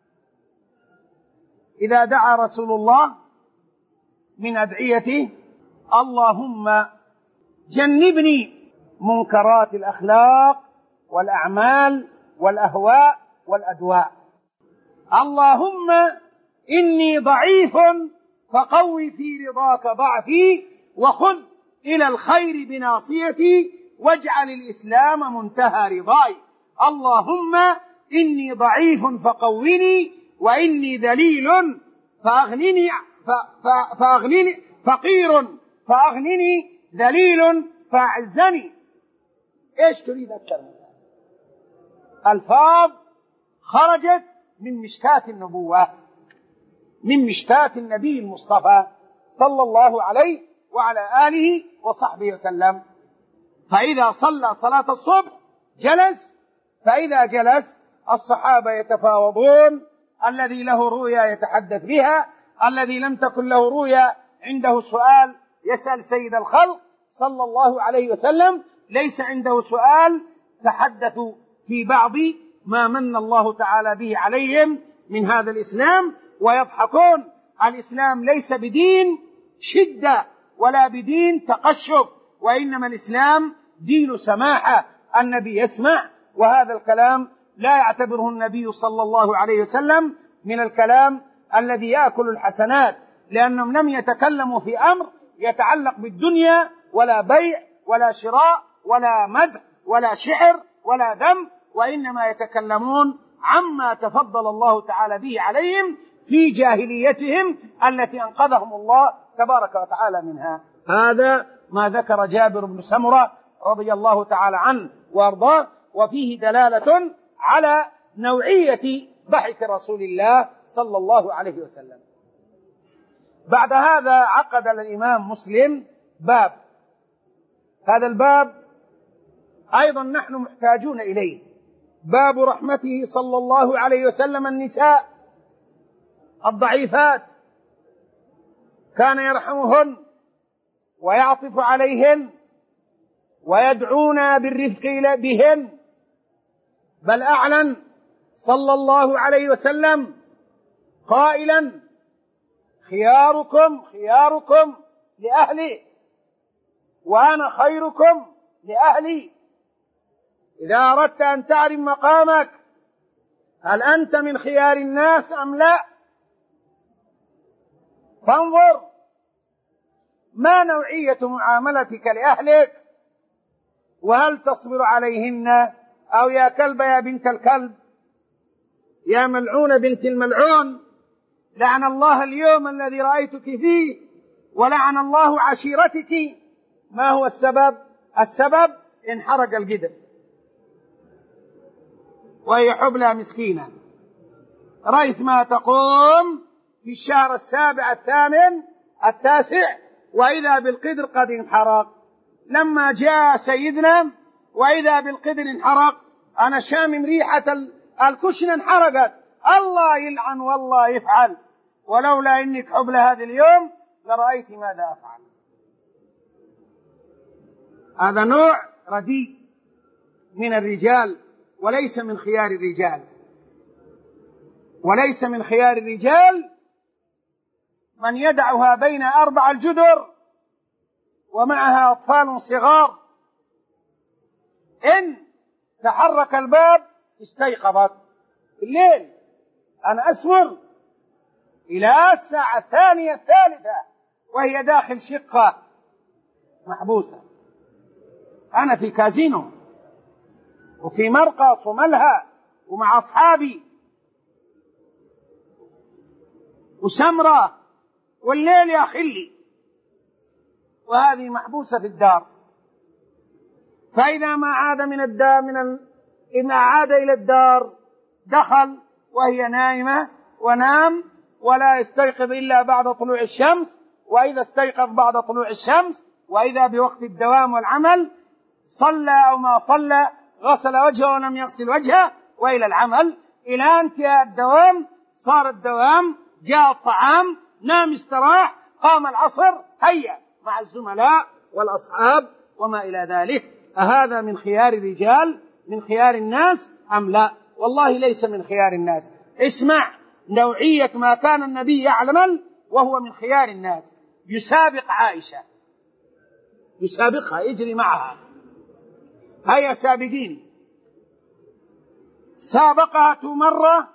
[SPEAKER 1] إذا دعا رسول الله من أدعيته: اللهم جنبني منكرات الأخلاق والأعمال والأهواء والأدواء، اللهم إني ضعيف فقوي في رضاك ضعفي، وخذ إلى الخير بناصيتي، واجعل الإسلام منتهى رضاي. اللهم إني ضعيف فقوني، وإني ذليل فأغنني فأغنني فقير فأغنني، ذليل فأعزني. إيش تريد أكثر من هذا؟ ألفاظ خرجت من مشكاة النبوة، من مشكاة النبي المصطفى صلى الله عليه وعلى آله وصحبه وسلم. فإذا صلى صلاة الصبح جلس، فإذا جلس الصحابة يتفاوضون، الذي له رؤيا يتحدث بها، الذي لم تكن له رؤيا عنده سؤال يسأل سيد الخلق صلى الله عليه وسلم، ليس عنده سؤال، تحدثوا في بعض ما من الله تعالى به عليهم من هذا الإسلام ويضحكون. الإسلام ليس بدين شدة ولا بدين تقشف، وإنما الإسلام دين سماحة. النبي يسمع، وهذا الكلام لا يعتبره النبي صلى الله عليه وسلم من الكلام الذي يأكل الحسنات، لأنهم لم يتكلموا في أمر يتعلق بالدنيا، ولا بيع ولا شراء ولا مدح ولا شعر ولا ذم، وإنما يتكلمون عما تفضل الله تعالى به عليهم في جاهليتهم التي أنقذهم الله تبارك وتعالى منها. هذا ما ذكر جابر بن سمرة رضي الله تعالى عنه وارضاه، وفيه دلالة على نوعية ضحك رسول الله صلى الله عليه وسلم. بعد هذا عقد الإمام مسلم باب، هذا الباب أيضا نحن محتاجون إليه، باب رحمته صلى الله عليه وسلم النساء الضعيفات، كان يرحمهن ويعطف عليهن ويدعونا بالرفق بهن، بل أعلن صلى الله عليه وسلم قائلا: خياركم خياركم لأهلي وأنا خيركم لأهلي. إذا أردت أن تعرف مقامك هل أنت من خيار الناس أم لا، فانظر ما نوعية معاملتك لأهلك، وهل تصبر عليهن، أو يا كلب يا بنت الكلب، يا ملعون بنت الملعون، لعن الله اليوم الذي رأيتك فيه، ولعن الله عشيرتك. ما هو السبب؟ السبب انحرق القدر وهي حبلى مسكينة، رأيت ما تقوم في الشهر السابع الثامن التاسع، وإذا بالقدر قد انحرق. لما جاء سيدنا وإذا بالقدر انحرق، أنا شامم ريحة الكشنة انحرقت، الله يلعن والله يفعل، ولولا إنك حبلى هذا اليوم لرأيت ماذا أفعل. هذا نوع رديء من الرجال، وليس من خيار الرجال، وليس من خيار الرجال من يدعها بين أربع الجدر ومعها أطفال صغار، إن تحرك الباب استيقظت الليل. أنا أسمر إلى الساعة الثانية الثالثة وهي داخل شقة محبوسة. أنا في كازينو وفي مرقص وملهى ومع أصحابي وسمرة والليل يا خلي، وهذه محبوسة في الدار. فإذا ما عاد من الدار من ال... إن عاد إلى الدار دخل وهي نائمة ونام، ولا يستيقظ إلا بعد طلوع الشمس، وإذا استيقظ بعد طلوع الشمس وإذا بوقت الدوام والعمل صلى أو ما صلى، غسل وجهه ولم يغسل وجهه، وإلى العمل إلى انتهاء الدوام. صار الدوام، جاء الطعام، نام استراح، قام العصر، هيا مع الزملاء والأصحاب وما إلى ذلك. أهذا من خيار الرجال من خيار الناس أم لا؟ والله ليس من خيار الناس. اسمع نوعية ما كان النبي يعمل وهو من خيار الناس. يسابق عائشة، يسابقها، يجري معها، هيا سابقين. سابقها مرة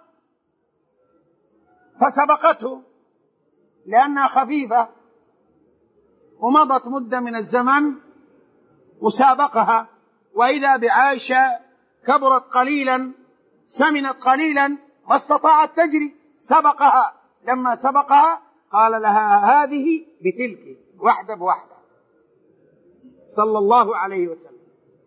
[SPEAKER 1] فسبقته لأنها خفيفة، ومضت مدة من الزمن وسابقها، وإذا بعائشة كبرت قليلا، سمنت قليلا، ما استطاعت تجري، سبقها. لما سبقها قال لها هذه بتلك، واحدة بواحدة، صلى الله عليه وسلم.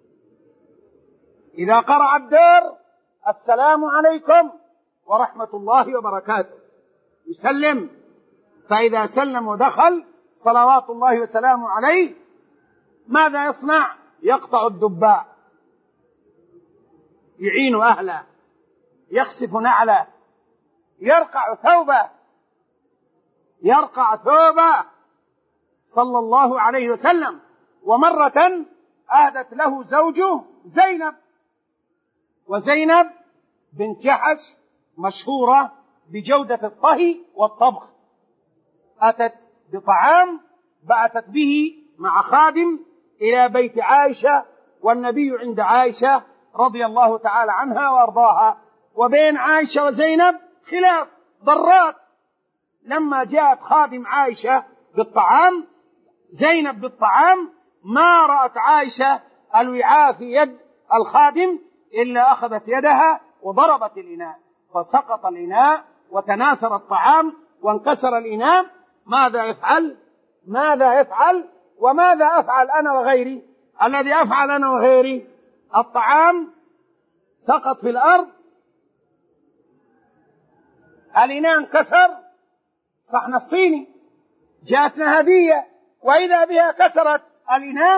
[SPEAKER 1] إذا قرأ الدار السلام عليكم ورحمة الله وبركاته يسلم، فإذا سلم ودخل صلوات الله وسلامه عليه ماذا يصنع؟ يقطع الدباء، يعين أهله، يخسف نعله، يرقع ثوبه، يرقع ثوبه صلى الله عليه وسلم. ومرة أهدت له زوجه زينب، وزينب بنت جحش مشهورة بجودة الطهي والطبخ، أتت بطعام بعثت به مع خادم إلى بيت عائشة، والنبي عند عائشة رضي الله تعالى عنها وأرضاها. وبين عائشة وزينب خلاف ضرات. لما جاءت خادم عائشة بالطعام، زينب بالطعام، ما رأت عائشة الوعاء في يد الخادم إلا أخذت يدها وضربت الإناء، فسقط الإناء وتناثر الطعام وانكسر الإناء. ماذا يفعل؟ ماذا يفعل؟ وماذا أفعل أنا وغيري؟ الذي أفعل أنا وغيري الطعام سقط في الأرض، الإناء انكسر، صحن الصيني، جاءتنا هدية وإذا بها كسرت الإناء.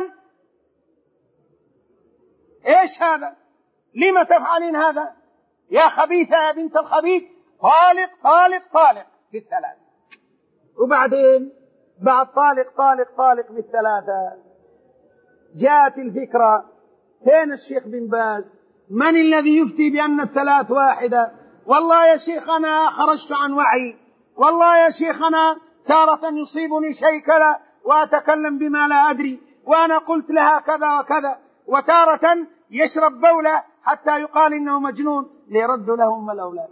[SPEAKER 1] إيش هذا؟ لما تفعلين هذا يا خبيثة يا بنت الخبيث؟ طالق طالق طالق بالثلاث. وبعدين بعد طالق طالق طالق بالثلاثة جاءت الفكرة، فين الشيخ بن باز؟ من الذي يفتي بأن الثلاث واحدة؟ والله يا شيخ أنا خرجت عن وعي، والله يا شيخ أنا تارة يصيبني شيء كذا وأتكلم بما لا أدري، وأنا قلت لها كذا وكذا، وتارة يشرب بولة حتى يقال إنه مجنون ليرد لهم الأولاد.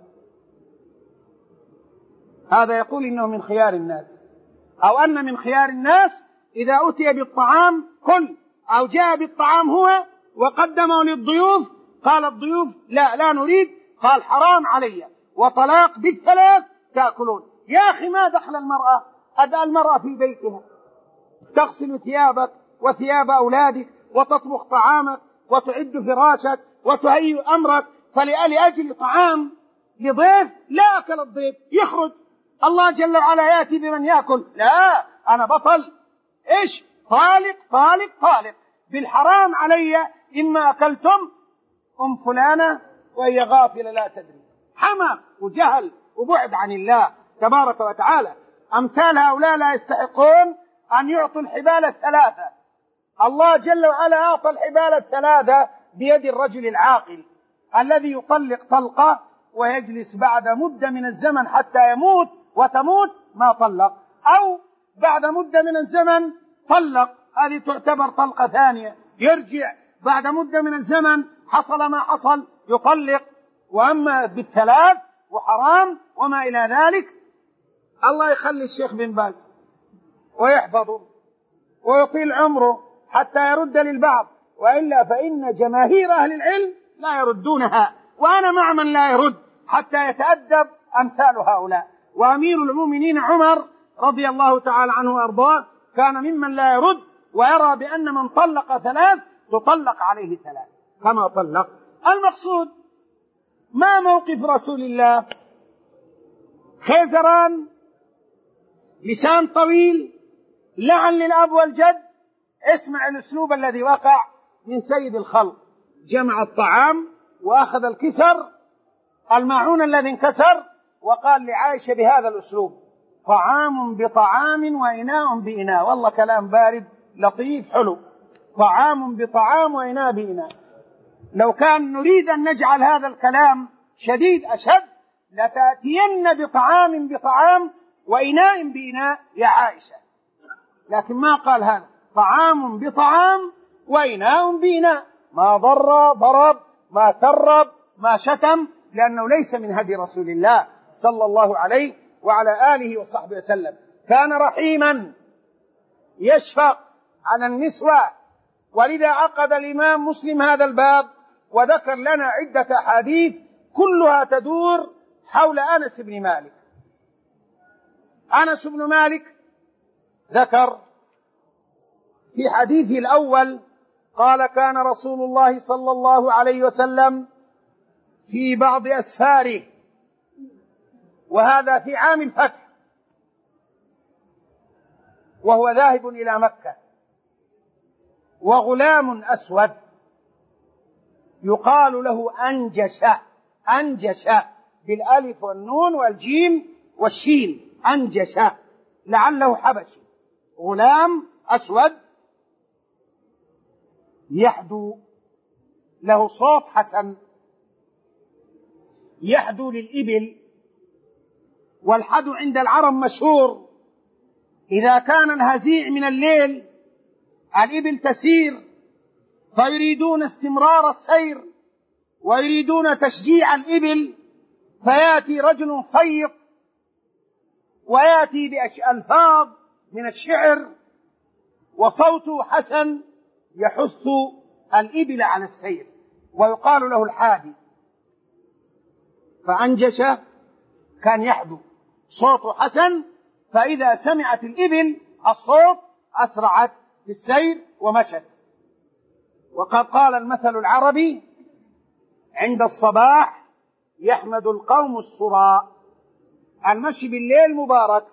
[SPEAKER 1] هذا يقول إنه من خيار الناس، أو أن من خيار الناس إذا أتي بالطعام كل، أو جاء بالطعام هو وقدمه للضيوف قال الضيوف لا لا نريد، قال حرام علي وطلاق بالثلاث تأكلون. يا أخي ما دخل المرأة؟ أدى المرأة في بيتها تغسل ثيابك وثياب أولادك وتطبخ طعامك وتعد فراشك وتهيئ أمرك، فلأجل طعام لضيف لا أكل الضيف يخرج، الله جل وعلا يأتي بمن يأكل، لا أنا بطل. إيش؟ طالق طالق طالق بالحرام علي، إما أكلتم أم فلانة وهي غافلة لا تدري، حمى وجهل وبعد عن الله تبارك وتعالى. أمثال هؤلاء لا يستحقون أن يعطوا الحبال الثلاثة. الله جل وعلا أعطى الحبال الثلاثة بيد الرجل العاقل الذي يطلق طلقة ويجلس بعد مدة من الزمن حتى يموت وتموت ما طلق، أو بعد مدة من الزمن طلق، هذه تعتبر طلقة ثانية، يرجع بعد مدة من الزمن حصل ما حصل يطلق. وأما بالثلاث وحرام وما إلى ذلك، الله يخلي الشيخ بن باز ويحفظه ويطيل عمره حتى يرد للبعض، وإلا فإن جماهير أهل العلم لا يردونها، وأنا مع من لا يرد حتى يتأدب أمثال هؤلاء. وأمير المؤمنين عمر رضي الله تعالى عنه وأرضاه كان ممن لا يرد ويرى بأن من طلق ثلاث تطلق عليه ثلاث كما طلق. المقصود ما موقف رسول الله؟ خيزران، لسان طويل، لعن للأب والجد. اسمع الأسلوب الذي وقع من سيد الخلق، جمع الطعام وأخذ الكسر الماعون الذي انكسر وقال لعائشة بهذا الأسلوب: طعام بطعام وإناء بإناء. والله كلام بارد لطيف حلو، طعام بطعام وإناء بإناء. لو كان نريد أن نجعل هذا الكلام شديد أشد لتأتين بطعام بطعام وإناء بإناء يا عائشة، لكن ما قال هذا، طعام بطعام وإناء بإناء. ما ضر ضرب، ما ترب، ما شتم، لأنه ليس من هدي رسول الله صلى الله عليه وعلى آله وصحبه وسلم. كان رحيما يشفق على النسوة، ولذا عقد الإمام مسلم هذا الباب وذكر لنا عدة أحاديث كلها تدور حول أنس بن مالك. أنس بن مالك ذكر في حديثه الأول قال: كان رسول الله صلى الله عليه وسلم في بعض أسفاره، وهذا في عام الفتح، وهو ذاهب إلى مكة، وغلام أسود يقال له أنجش، أنجش بالألف والنون والجيم والشين، أنجش، لعله حبشي، غلام أسود يحدو، له صوت حسن، يحدو للإبل. والحدو عند العرب مشهور، إذا كان الهزيع من الليل الإبل تسير فيريدون استمرار السير ويريدون تشجيع الإبل، فيأتي رجل صيط ويأتي بألفاظ من الشعر وصوته حسن يحث الإبل على السير، ويقال له الحادي. فأنجش كان يحدو، صوته حسن، فإذا سمعت الإبل الصوت أسرعت في السير ومشت. وقد قال المثل العربي: عند الصباح يحمد القوم الصراء. المشي بالليل مبارك،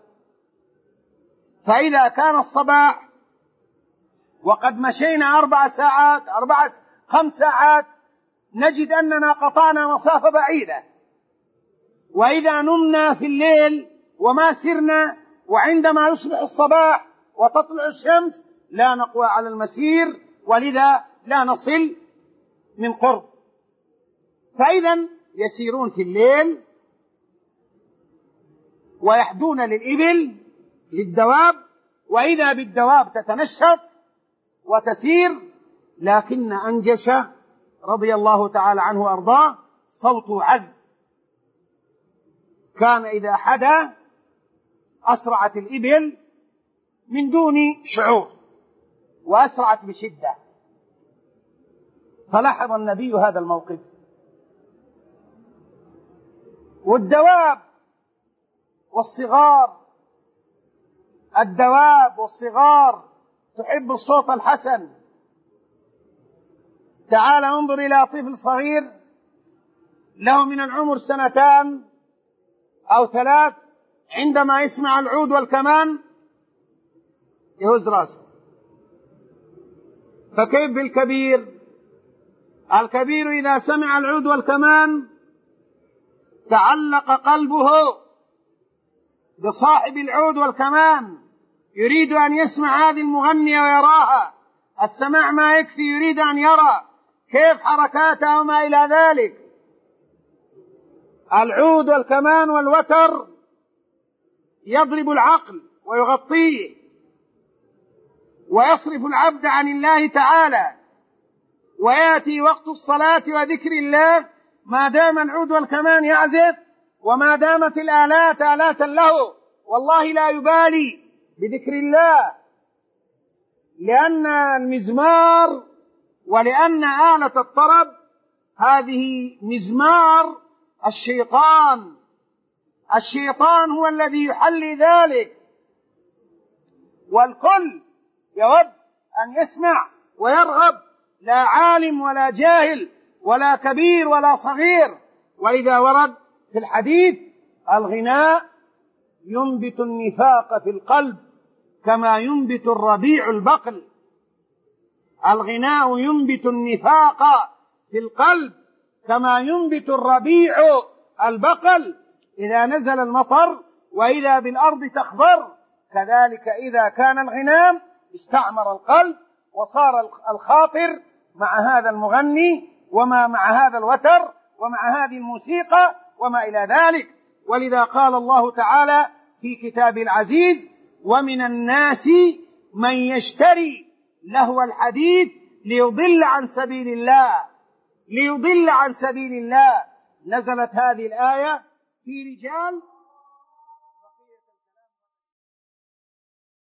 [SPEAKER 1] فإذا كان الصباح وقد مشينا أربع ساعات أربع خمس ساعات نجد أننا قطعنا مسافة بعيدة، وإذا نمنا في الليل وما سرنا، وعندما يصبح الصباح وتطلع الشمس لا نقوى على المسير، ولذا لا نصل من قرب. فإذا يسيرون في الليل ويحدون للإبل للدواب، وإذا بالدواب تتنشط وتسير. لكن أنجش رضي الله تعالى عنه وأرضاه صوته عذب، كان إذا حدا أسرعت الإبل من دون شعور وأسرعت بشدة. فلاحظ النبي هذا الموقف. والدواب والصغار، الدواب والصغار تحب الصوت الحسن. تعال انظر إلى طفل صغير له من العمر سنتان أو ثلاث، عندما يسمع العود والكمان يهز راسه. فكيف بالكبير؟ الكبير إذا سمع العود والكمان تعلق قلبه بصاحب العود والكمان، يريد أن يسمع هذه المغنية ويراها. السماع ما يكفي، يريد أن يرى كيف حركاتها وما إلى ذلك. العود والكمان والوتر يضرب العقل ويغطيه ويصرف العبد عن الله تعالى، ويأتي وقت الصلاة وذكر الله ما دام العود والكمان يعزف وما دامت الآلات آلاتا له، والله لا يبالي بذكر الله، لأن المزمار ولأن آلة الطرب هذه مزمار الشيطان. الشيطان هو الذي يحلي ذلك، والكل يود أن يسمع ويرغب، لا عالم ولا جاهل ولا كبير ولا صغير. وإذا ورد في الحديث: الغناء ينبت النفاق في القلب كما ينبت الربيع البقل. الغناء ينبت النفاق في القلب كما ينبت الربيع البقل. إذا نزل المطر وإذا بالأرض تخضر، كذلك إذا كان الغناء استعمر القلب وصار الخاطر مع هذا المغني وما مع هذا الوتر ومع هذه الموسيقى وما إلى ذلك. ولذا قال الله تعالى في كتابه العزيز: ومن الناس من يشتري لهو الحديث ليضل عن سبيل الله ليضل عن سبيل الله. نزلت هذه الآية في رجال